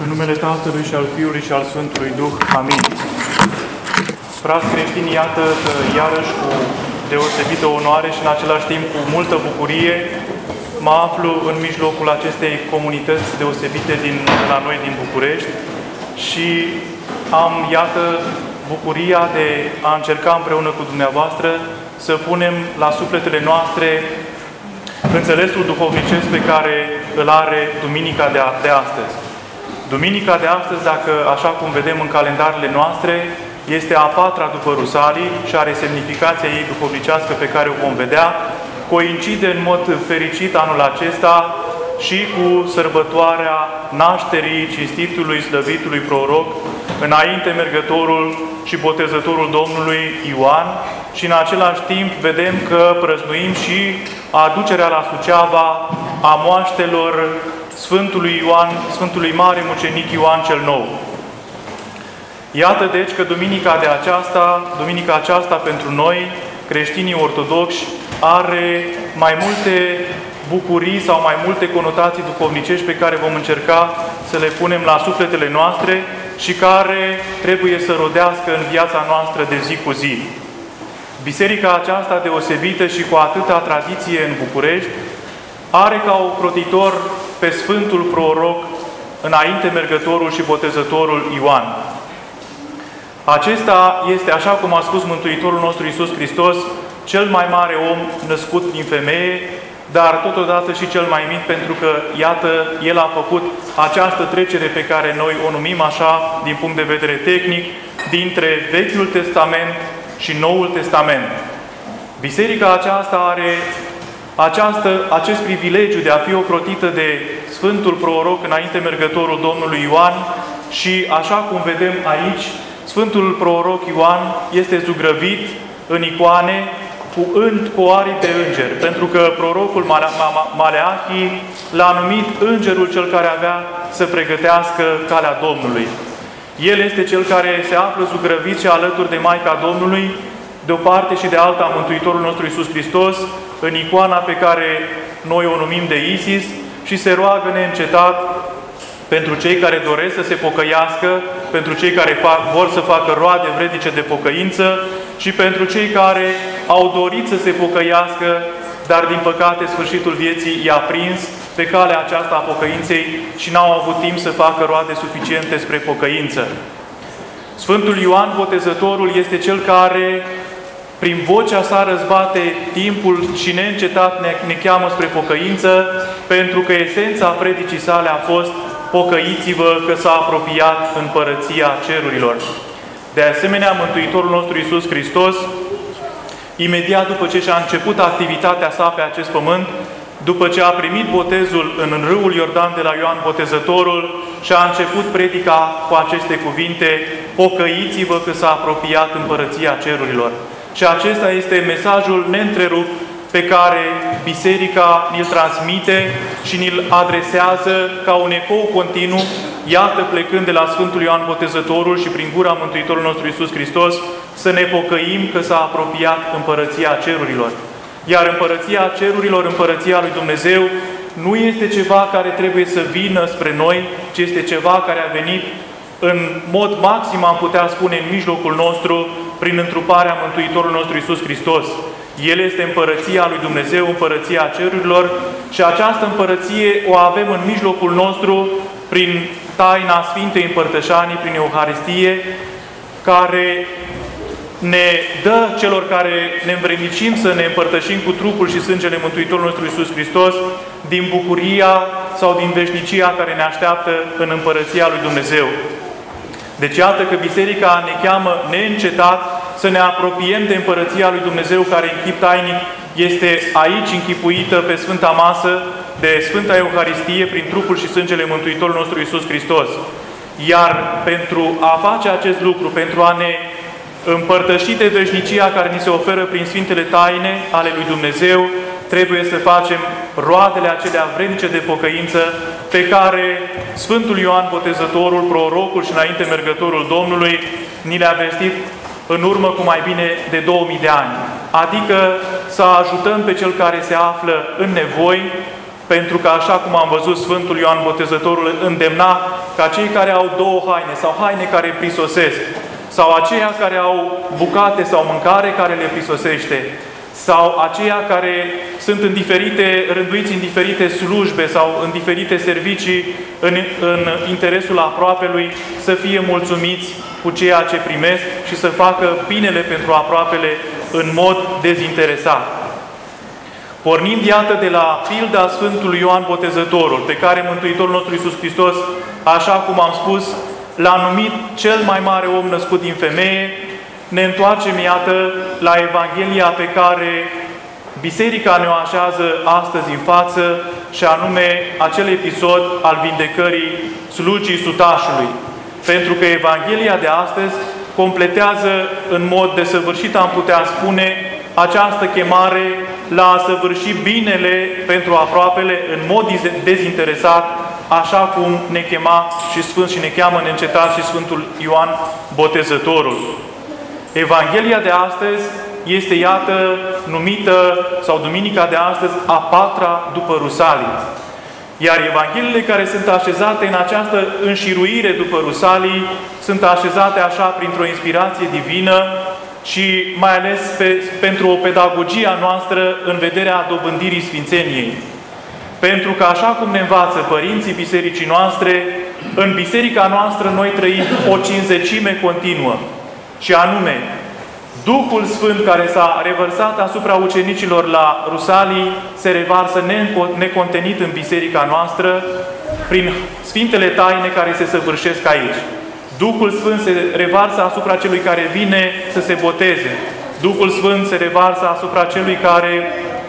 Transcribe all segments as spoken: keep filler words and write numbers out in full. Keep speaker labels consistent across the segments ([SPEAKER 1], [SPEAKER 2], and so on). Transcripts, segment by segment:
[SPEAKER 1] În numele Tatălui și al Fiului și al Sfântului Duh. Amin. Frați creștini, iată că iarăși cu deosebită onoare și în același timp cu multă bucurie mă aflu în mijlocul acestei comunități deosebite din la noi din București și am, iată, bucuria de a încerca împreună cu dumneavoastră să punem la sufletele noastre înțelesul duhovnicesc pe care îl are Duminica de, a, de astăzi. Duminica de astăzi, dacă, așa cum vedem în calendarele noastre, este a patra după Rusalii și are semnificația ei duhovnicească pe care o vom vedea, coincide în mod fericit anul acesta și cu sărbătoarea nașterii cinstitului, slăvitului proroc, înainte mergătorul și botezătorul Domnului Ioan, și în același timp vedem că prăznuim și aducerea la Suceava a moaștelor Sfântului Ioan, Sfântului Mare Mucenic Ioan cel Nou. Iată deci că duminica de aceasta, duminica aceasta pentru noi, creștinii ortodoxi, are mai multe bucurii sau mai multe conotații duhovnicești pe care vom încerca să le punem la sufletele noastre și care trebuie să rodească în viața noastră de zi cu zi. Biserica aceasta deosebită și cu atâta tradiție în București are ca ocrotitor pe Sfântul Proroc, înainte mergătorul și botezătorul Ioan. Acesta este, așa cum a spus Mântuitorul nostru Iisus Hristos, cel mai mare om născut din femeie, dar totodată și cel mai mic, pentru că, iată, El a făcut această trecere pe care noi o numim așa, din punct de vedere tehnic, dintre Vechiul Testament și Noul Testament. Biserica aceasta are această, acest privilegiu de a fi ocrotită de Sfântul Proroc, înainte mergătorul Domnului Ioan, și, așa cum vedem aici, Sfântul Proroc Ioan este zugrăvit în icoane cu, înd, cu aripi de înger, pentru că prorocul Maleahi l-a numit îngerul cel care avea să pregătească calea Domnului. El este cel care se află zugrăvit și alături de Maica Domnului, de o parte și de alta Mântuitorul nostru Iisus Hristos, în icoana pe care noi o numim de Isis, și se roagă neîncetat pentru cei care doresc să se pocăiască, pentru cei care fac, vor să facă roade vrednice de pocăință și pentru cei care au dorit să se pocăiască, dar din păcate sfârșitul vieții i-a prins pe calea aceasta a pocăinței și n-au avut timp să facă roade suficiente spre pocăință. Sfântul Ioan Botezătorul este cel care, prin vocea sa, răzbate timpul și neîncetat ne, ne cheamă spre pocăință, pentru că esența predicii sale a fost: pocăiți-vă că s-a apropiat împărăția cerurilor. De asemenea, Mântuitorul nostru Iisus Hristos, imediat după ce și-a început activitatea sa pe acest pământ, după ce a primit botezul în râul Iordan de la Ioan Botezătorul, și-a început predica cu aceste cuvinte: pocăiți-vă că s-a apropiat împărăția cerurilor. Și acesta este mesajul neîntrerupt pe care Biserica ni-l transmite și ni-l adresează ca un ecou continuu, iată, plecând de la Sfântul Ioan Botezătorul și prin gura Mântuitorului nostru Iisus Hristos, să ne pocăim că s-a apropiat împărăția cerurilor. Iar împărăția cerurilor, împărăția lui Dumnezeu, nu este ceva care trebuie să vină spre noi, ci este ceva care a venit în mod maxim, am putea spune, în mijlocul nostru, prin întruparea Mântuitorului nostru Iisus Hristos. El este împărăția lui Dumnezeu, împărăția cerurilor, și această împărăție o avem în mijlocul nostru prin taina Sfintei Împărtășanii, prin Euharistie, care ne dă celor care ne învrednicim să ne împărtășim cu trupul și sângele Mântuitorului nostru Iisus Hristos din bucuria sau din veșnicia care ne așteaptă în împărăția lui Dumnezeu. Deci iată că Biserica ne cheamă neîncetat să ne apropiem de împărăția lui Dumnezeu, care în chip tainic este aici închipuită pe Sfânta Masă de Sfânta Euharistie prin trupul și sângele Mântuitorului nostru Iisus Hristos. Iar pentru a face acest lucru, pentru a ne împărtăși de veșnicia care ni se oferă prin Sfintele Taine ale lui Dumnezeu, trebuie să facem roadele acelea vrednice de pocăință pe care Sfântul Ioan Botezătorul, prorocul și înainte mergătorul Domnului, ni le-a vestit în urmă cu mai bine de două mii de ani. Adică să ajutăm pe cel care se află în nevoi, pentru că, așa cum am văzut, Sfântul Ioan Botezătorul îndemna ca cei care au două haine sau haine care prisosesc, sau aceia care au bucate sau mâncare care le prisosește, sau aceia care sunt în diferite, rânduiți în diferite slujbe sau în diferite servicii în, în interesul aproapelui, să fie mulțumiți cu ceea ce primesc și să facă binele pentru aproapele în mod dezinteresat. Pornind, iată, de la pilda Sfântului Ioan Botezătorul, pe care Mântuitorul nostru Iisus Hristos, așa cum am spus, l-a numit cel mai mare om născut din femeie, ne întoarcem, iată, la Evanghelia pe care Biserica ne o așează astăzi în față, și anume acel episod al vindecării slugii sutașului. Pentru că Evanghelia de astăzi completează în mod desăvârșit, am putea spune, această chemare la a săvârși binele pentru aproapele în mod dezinteresat, așa cum ne chema și Sfânt și ne cheamă neîncetat și Sfântul Ioan Botezătorul. Evanghelia de astăzi este, iată, numită, sau duminica de astăzi, a patra după Rusalii. Iar Evangheliile care sunt așezate în această înșiruire după Rusalii sunt așezate așa printr-o inspirație divină și mai ales pe, pentru o pedagogie a noastră în vederea dobândirii Sfințeniei. Pentru că, așa cum ne învață părinții bisericii noastre, în biserica noastră noi trăim o cinzecime continuă. Și anume, Duhul Sfânt care s-a revărsat asupra ucenicilor la Rusalii se revarsă necontenit în biserica noastră prin Sfintele Taine care se săvârșesc aici. Duhul Sfânt se revarsă asupra celui care vine să se boteze. Duhul Sfânt se revarsă asupra celui care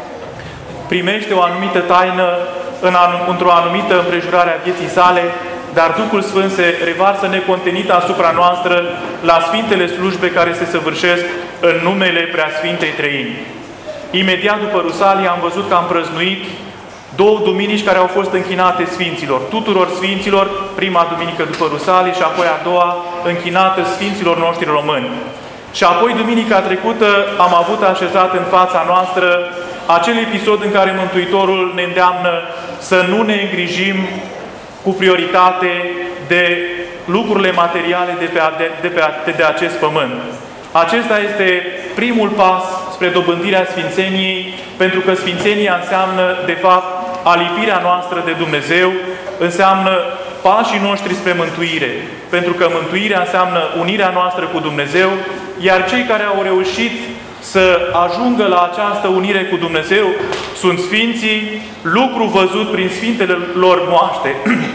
[SPEAKER 1] primește o anumită taină într-o anumită împrejurare a vieții sale, dar Duhul Sfânt se revarsă necontenit asupra noastră la Sfintele slujbe care se săvârșesc în numele Preasfintei Treimi. Imediat după Rusalii am văzut că am prăznuit două duminici care au fost închinate Sfinților, tuturor Sfinților, prima duminică după Rusalii și apoi a doua închinată Sfinților noștri români. Și apoi, duminica trecută, am avut așezat în fața noastră acel episod în care Mântuitorul ne îndeamnă să nu ne îngrijim cu prioritate de lucrurile materiale de pe, de, de, pe, de, de acest pământ. Acesta este primul pas spre dobândirea Sfințeniei, pentru că Sfințenia înseamnă, de fapt, alipirea noastră de Dumnezeu, înseamnă pașii noștri spre mântuire, pentru că mântuirea înseamnă unirea noastră cu Dumnezeu, iar cei care au reușit să ajungă la această unire cu Dumnezeu sunt Sfinții, lucru văzut prin Sfintele lor moaște.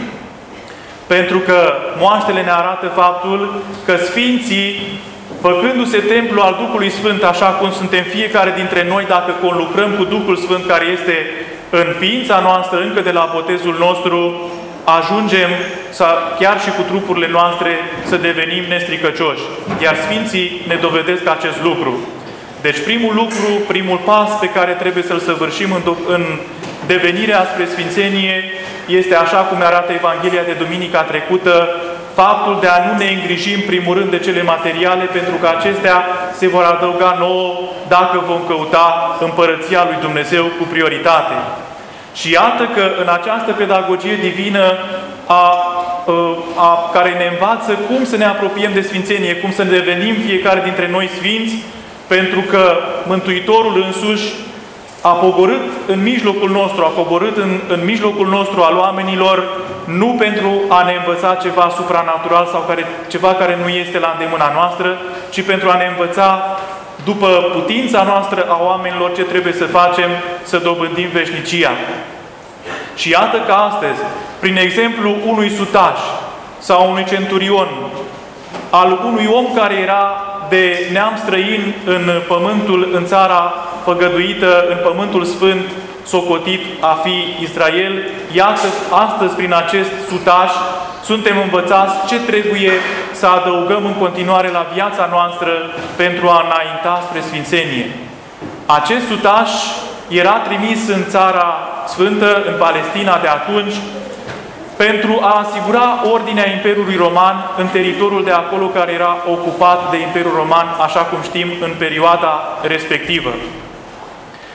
[SPEAKER 1] Pentru că moaștele ne arată faptul că Sfinții, făcându-se templu al Duhului Sfânt, așa cum suntem fiecare dintre noi, dacă conlucrăm cu Duhul Sfânt care este în ființa noastră încă de la botezul nostru, ajungem să, chiar și cu trupurile noastre să devenim nestricăcioși. Iar Sfinții ne dovedesc acest lucru. Deci primul lucru, primul pas pe care trebuie să-l săvârșim în, în devenirea spre Sfințenie este, așa cum ne arată Evanghelia de duminica trecută, faptul de a nu ne îngriji în primul rând de cele materiale, pentru că acestea se vor adăuga nouă dacă vom căuta împărăția lui Dumnezeu cu prioritate. Și iată că în această pedagogie divină a, a, a, care ne învață cum să ne apropiem de Sfințenie, cum să devenim fiecare dintre noi sfinți, pentru că Mântuitorul însuși a pogorât în mijlocul nostru, a coborât în, în mijlocul nostru al oamenilor, nu pentru a ne învăța ceva supranatural sau care, ceva care nu este la îndemâna noastră, ci pentru a ne învăța după putința noastră a oamenilor ce trebuie să facem să dobândim veșnicia. Și iată că astăzi, prin exemplu unui sutaș sau unui centurion, al unui om care era de neam străin în pământul, în țara făgăduită, în pământul sfânt, socotit a fi Israel, iată, astăzi, prin acest sutaș, suntem învățați ce trebuie să adăugăm în continuare la viața noastră pentru a înainta spre Sfințenie. Acest sutaș era trimis în țara sfântă, în Palestina de atunci, pentru a asigura ordinea Imperiului Roman în teritoriul de acolo care era ocupat de Imperiul Roman, așa cum știm, în perioada respectivă.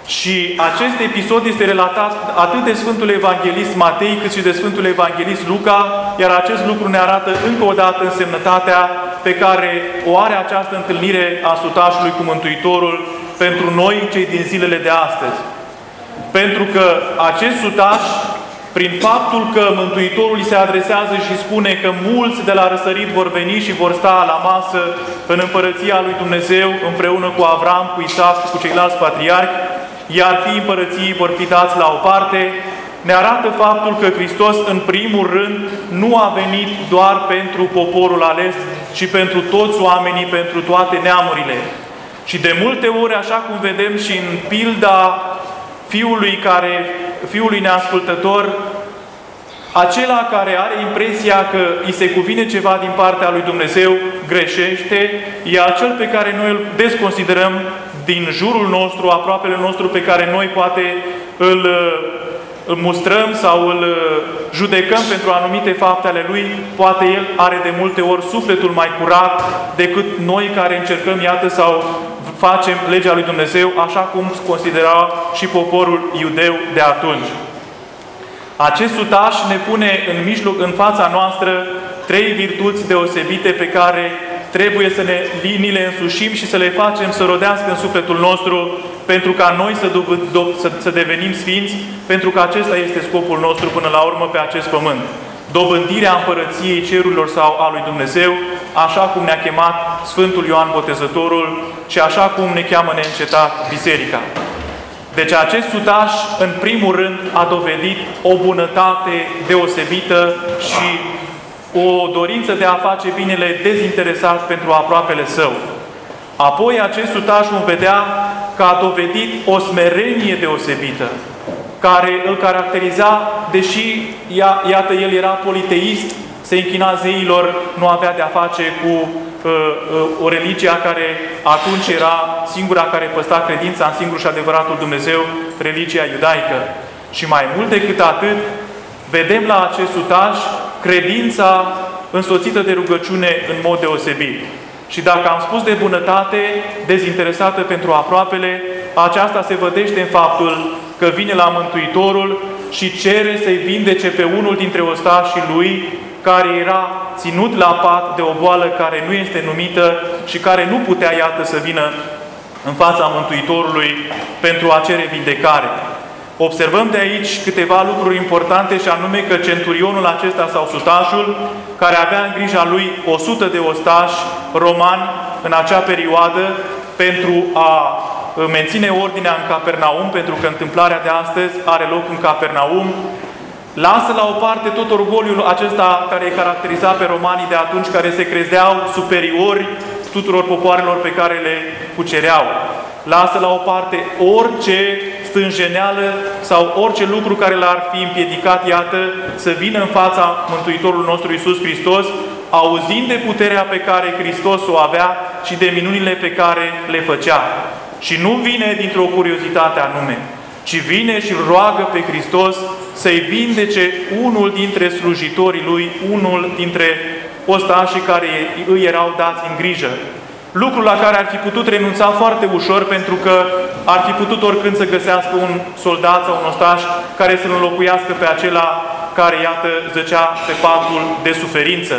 [SPEAKER 1] Și acest episod este relatat atât de Sfântul Evanghelist Matei, cât și de Sfântul Evanghelist Luca, iar acest lucru ne arată încă o dată însemnătatea pe care o are această întâlnire a sutașului cu Mântuitorul pentru noi, cei din zilele de astăzi. Pentru că acest sutaș, prin faptul că Mântuitorul îi se adresează și spune că mulți de la răsărit vor veni și vor sta la masă în împărăția lui Dumnezeu împreună cu Avram, cu Isaac și cu ceilalți patriarhi, iar fiii împărăției vor fi dați la o parte, ne arată faptul că Hristos, în primul rând, nu a venit doar pentru poporul ales, ci pentru toți oamenii, pentru toate neamurile. Și de multe ori, așa cum vedem și în pilda fiului, care, fiului neascultător, acela care are impresia că îi se cuvine ceva din partea lui Dumnezeu, greșește, e acel pe care noi îl desconsiderăm din jurul nostru, aproapele nostru, pe care noi poate îl, îl mustrăm sau îl judecăm pentru anumite fapte ale lui, poate el are de multe ori sufletul mai curat decât noi care încercăm, iată, sau facem legea lui Dumnezeu, așa cum considera și poporul iudeu de atunci. Acest sutaș ne pune în mijloc, în fața noastră, trei virtuți deosebite pe care trebuie să ne, ni le însușim și să le facem să rodească în sufletul nostru pentru ca noi să, do, do, să, să devenim sfinți, pentru că acesta este scopul nostru până la urmă pe acest pământ. Dobândirea împărăției cerurilor sau a lui Dumnezeu, așa cum ne-a chemat Sfântul Ioan Botezătorul și așa cum ne cheamă neîncetat Biserica. Deci acest sutaș, în primul rând, a dovedit o bunătate deosebită și o dorință de a face binele dezinteresat pentru aproapele său. Apoi, acest sutaș vom vedea că a dovedit o smerenie deosebită, care îl caracteriza, deși, ia, iată, el era politeist, se închina zeilor, nu avea de-a face cu uh, uh, o religie care atunci era singura care păstra credința în singurul și adevăratul Dumnezeu, religia iudaică. Și mai mult decât atât, vedem la acest sutaș credința însoțită de rugăciune în mod deosebit. Și dacă am spus de bunătate dezinteresată pentru aproapele, aceasta se vădește în faptul că vine la Mântuitorul și cere să-i vindece pe unul dintre ostașii lui, care era ținut la pat de o boală care nu este numită și care nu putea, iată, să vină în fața Mântuitorului pentru a cere vindecare. Observăm de aici câteva lucruri importante, și anume că centurionul acesta sau sutașul, care avea în grija lui o sută de ostași romani în acea perioadă pentru a menține ordinea în Capernaum, pentru că întâmplarea de astăzi are loc în Capernaum, lasă la o parte tot orgoliul acesta care îi caracteriza pe romanii de atunci, care se credeau superiori tuturor popoarelor pe care le cucereau. Lasă la o parte orice stânjeneală sau orice lucru care l-ar fi împiedicat, iată, să vină în fața Mântuitorului nostru Iisus Hristos, auzind de puterea pe care Hristos o avea și de minunile pe care le făcea. Și nu vine dintr-o curiozitate anume, ci vine și roagă pe Hristos să-i vindece unul dintre slujitorii lui, unul dintre ostașii care îi erau dați în grijă. Lucru la care ar fi putut renunța foarte ușor, pentru că ar fi putut oricând să găsească un soldat sau un ostaș care să-l înlocuiască pe acela care, iată, zăcea pe patul de suferință.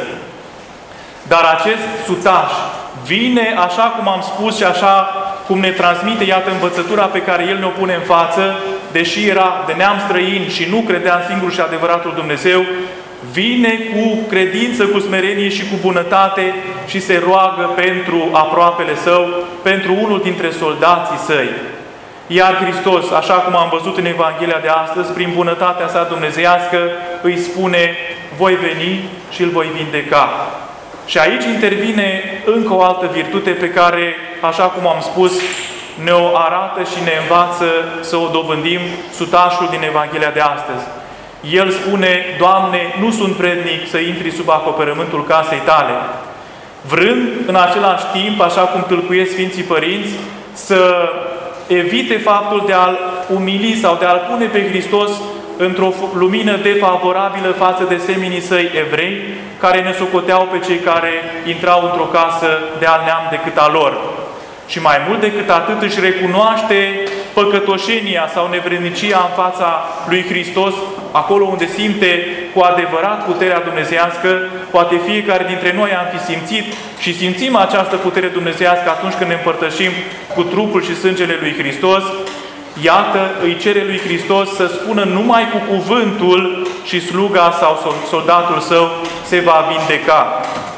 [SPEAKER 1] Dar acest sutaș vine, așa cum am spus și așa cum ne transmite, iată, învățătura pe care el ne-o pune în față, deși era de neam străin și nu credea în singurul și adevăratul Dumnezeu, vine cu credință, cu smerenie și cu bunătate și se roagă pentru aproapele său, pentru unul dintre soldații săi. Iar Hristos, așa cum am văzut în Evanghelia de astăzi, prin bunătatea sa dumnezeiască, îi spune: voi veni și îl voi vindeca. Și aici intervine încă o altă virtute pe care, așa cum am spus, ne-o arată și ne învață să o dobândim sutașul din Evanghelia de astăzi. El spune: Doamne, nu sunt vrednic să intri sub acoperământul casei Tale. Vrând în același timp, așa cum tâlcuiesc Sfinții Părinți, să evite faptul de a-L umili sau de a-L pune pe Hristos într-o lumină defavorabilă față de seminii săi evrei, care ne socoteau pe cei care intrau într-o casă de alt neam decât a lor. Și mai mult decât atât își recunoaște păcătoșenia sau nevrednicia în fața lui Hristos, acolo unde simte cu adevărat puterea dumnezeiască. Poate fiecare dintre noi am fi simțit și simțim această putere dumnezeiască atunci când ne împărtășim cu trupul și sângele lui Hristos. Iată, îi cere lui Hristos să spună numai cu cuvântul și sluga sau soldatul său se va vindeca.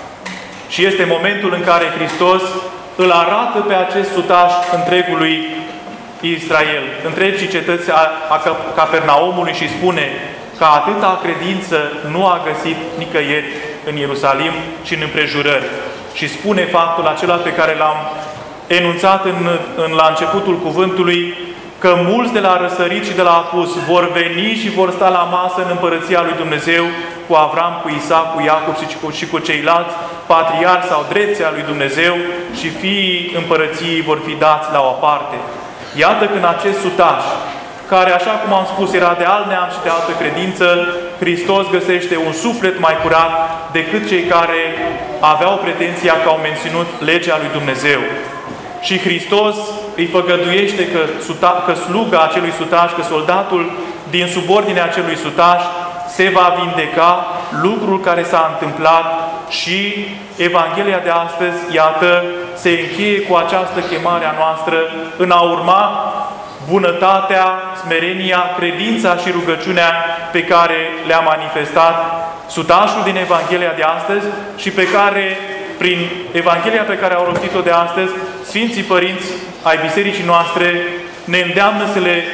[SPEAKER 1] Și este momentul în care Hristos îl arată pe acest sutaș întregului Israel, întregii cetăți a, a Capernaumului și spune că atâta credință nu a găsit nicăieri în Ierusalim și în împrejurări. Și spune faptul acela pe care l-am enunțat în, în, la începutul cuvântului, că mulți de la răsărit și de la apus vor veni și vor sta la masă în împărăția lui Dumnezeu cu Avram, cu Isaac, cu Iacob și cu, și cu ceilalți patriarhi sau drepții lui Dumnezeu și fiii împărăției vor fi dați la o parte. Iată când acest sutaș, care, așa cum am spus, era de alt neam și de altă credință, Hristos găsește un suflet mai curat decât cei care aveau pretenția că au menținut legea lui Dumnezeu. Și Hristos îi făgăduiește că, suta, că sluga acelui sutaș, că soldatul din subordinea acelui sutaș se va vindeca, lucrul care s-a întâmplat. Și Evanghelia de astăzi, iată, se încheie cu această chemare a noastră în a urma bunătatea, smerenia, credința și rugăciunea pe care le-a manifestat sutașul din Evanghelia de astăzi și pe care, prin Evanghelia pe care au rostit-o de astăzi, Sfinții Părinți ai Bisericii noastre ne îndeamnă să le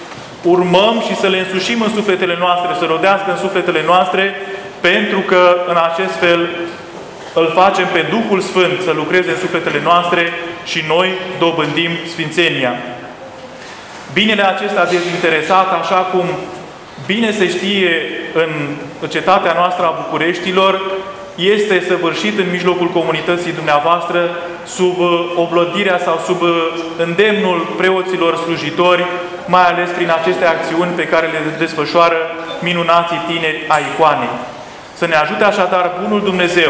[SPEAKER 1] urmăm și să le însușim în sufletele noastre, să rodească în sufletele noastre, pentru că în acest fel îl facem pe Duhul Sfânt să lucreze în sufletele noastre și noi dobândim sfințenia. Binele acesta dezinteresat, așa cum bine se știe în cetatea noastră a Bucureștilor, este săvârșit în mijlocul comunității dumneavoastră sub oblădirea sau sub îndemnul preoților slujitori, mai ales prin aceste acțiuni pe care le desfășoară minunații tineri a icoanei. Să ne ajute așadar Bunul Dumnezeu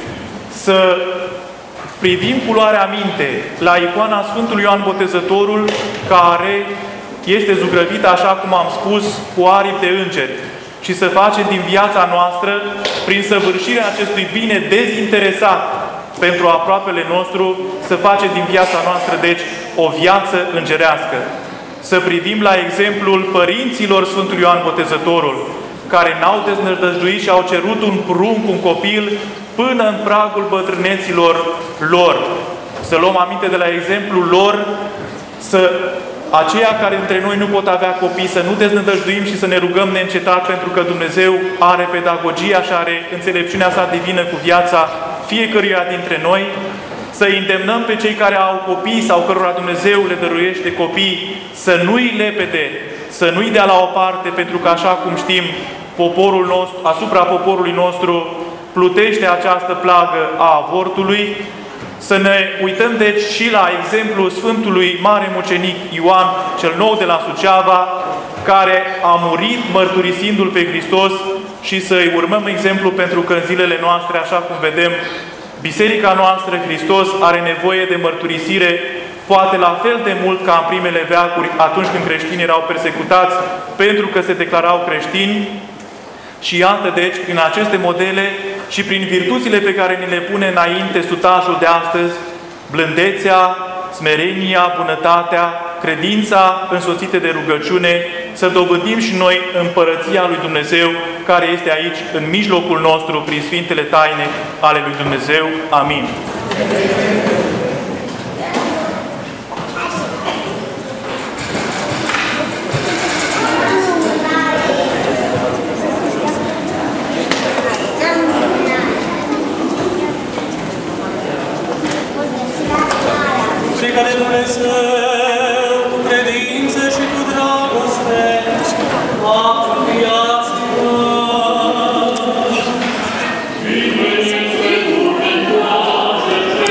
[SPEAKER 1] să privim cu luarea minte la icoana Sfântului Ioan Botezătorul, care este zugrăvită, așa cum am spus, cu aripi de îngeri, și să facem din viața noastră, prin săvârșirea acestui bine dezinteresat pentru aproapele nostru, să facem din viața noastră, deci, o viață îngerească. Să privim la exemplul părinților Sfântului Ioan Botezătorul, care n-au deznădăjduit și au cerut un prunc, un copil, până în pragul bătrâneților lor. Să luăm aminte de la exemplul lor, să aceia care dintre noi nu pot avea copii, să nu deznădăjduim și să ne rugăm neîncetat, pentru că Dumnezeu are pedagogia și are înțelepciunea sa divină cu viața fiecăruia dintre noi. Să îndemnăm pe cei care au copii sau cărora Dumnezeu le dăruiește copii să nu-i lepede, să nu-i dea la o parte, pentru că, așa cum știm, poporul nostru, asupra poporului nostru plutește această plagă a avortului. Să ne uităm deci și la exemplul Sfântului Mare Mucenic Ioan cel Nou de la Suceava, care a murit mărturisindu-L pe Hristos, și să-i urmăm exemplu, pentru că în zilele noastre, așa cum vedem, Biserica noastră, Hristos, are nevoie de mărturisire, poate la fel de mult ca în primele veacuri, atunci când creștinii erau persecutați pentru că se declarau creștini. Și iată, deci, prin aceste modele și prin virtuțile pe care ni le pune înainte sutașul de astăzi, blândețea, smerenia, bunătatea, credința însoțite de rugăciune, să dobândim și noi împărăția lui Dumnezeu, care este aici, în mijlocul nostru, prin Sfintele Taine ale lui Dumnezeu. Amin.
[SPEAKER 2] Frica de Dumnezeu, cu credință și cu dragoste,